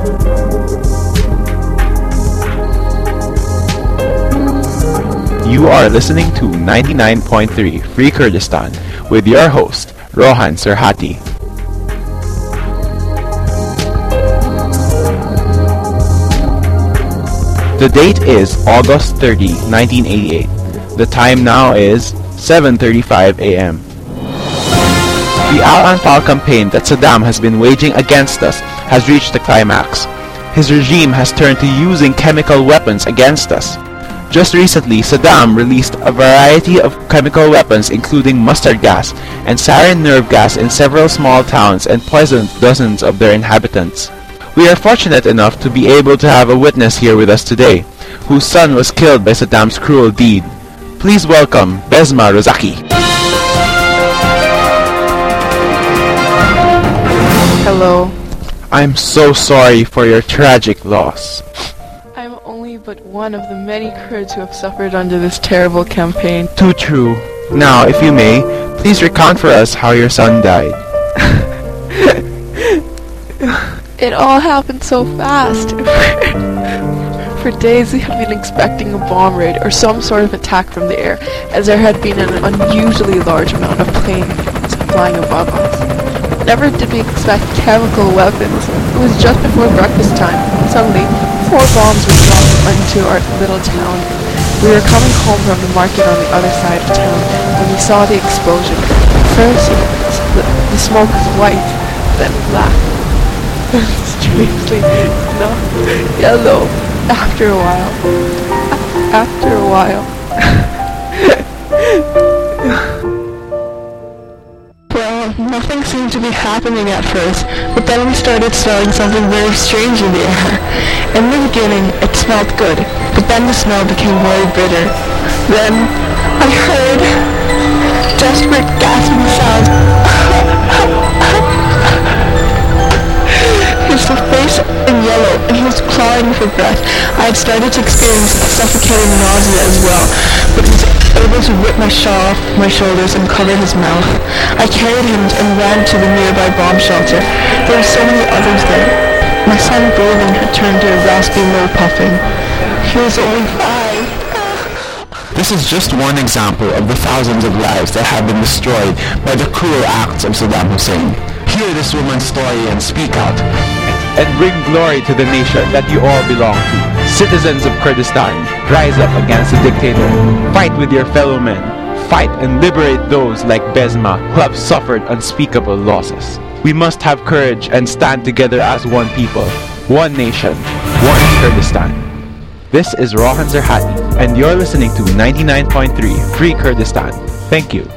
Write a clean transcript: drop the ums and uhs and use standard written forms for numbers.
You are listening to 99.3 Free Kurdistan with your host, Rohan Serhati. The date is August 30, 1988. The time now is 7:35 a.m. The Al-Anfal campaign that Saddam has been waging against us has reached the climax. His regime has turned to using chemical weapons against us. Just recently, Saddam released a variety of chemical weapons including mustard gas and sarin nerve gas in several small towns and poisoned dozens of their inhabitants. We are fortunate enough to be able to have a witness here with us today, whose son was killed by Saddam's cruel deed. Please welcome Besma Rozaki. Hello. I'm so sorry for your tragic loss. I'm only but one of the many Kurds who have suffered under this terrible campaign. Too true. Now, if you may, please recount for us how your son died. It all happened so fast. For days we had been expecting a bomb raid or some sort of attack from the air, as there had been an unusually large amount of planes flying above us. Never did we expect chemical weapons. It was just before breakfast time. Suddenly, 4 bombs were dropped into our little town. We were coming home from the market on the other side of town when we saw the explosion. First, the smoke was white, then black. Strangely not yellow. After a while. Well, nothing seemed to be happening at first, but then we started smelling something very strange in the air. In the beginning, it smelled good, but then the smell became very bitter. Then, I heard desperate gasping sounds. His face in yellow, and he was clawing for breath. I had started to experience suffocating nausea as well, but was able to rip my shawl off my shoulders and cover his mouth. I carried him and ran to the nearby bomb shelter. There were so many others there. My son breathing had turned to a raspy low puffing. He was only 5. This is just one example of the thousands of lives that have been destroyed by the cruel acts of Saddam Hussein. Hear this woman's story and speak out, and bring glory to the nation that you all belong to. Citizens of Kurdistan, rise up against the dictator. Fight with your fellow men. Fight and liberate those like Besma who have suffered unspeakable losses. We must have courage and stand together as one people, one nation, one Kurdistan. This is Rohan Serhati, and you're listening to 99.3 Free Kurdistan. Thank you.